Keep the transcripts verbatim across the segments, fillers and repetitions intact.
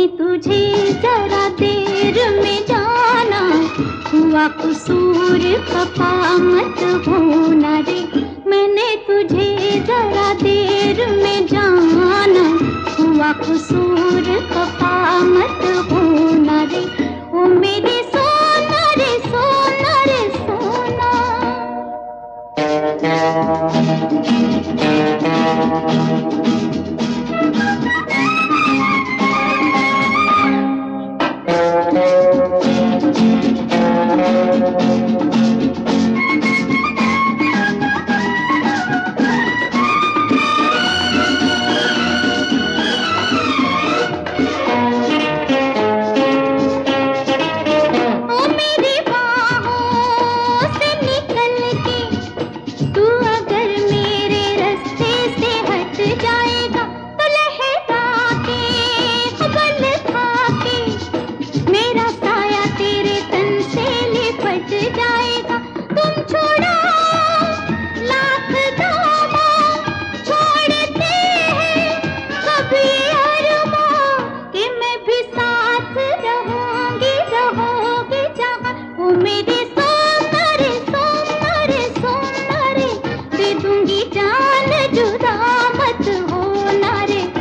मैंने तुझे जरा देर में जाना, हुआ कसूर खफा मत होना रे। मैंने तुझे जरा देर में जाना, हुआ कसूर खफा मत होना रे। ओ मेरे सोना रे सोना रे सोना।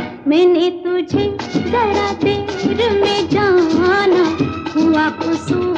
मैंने तुझे जरा देर में जाना, हुआ कसूर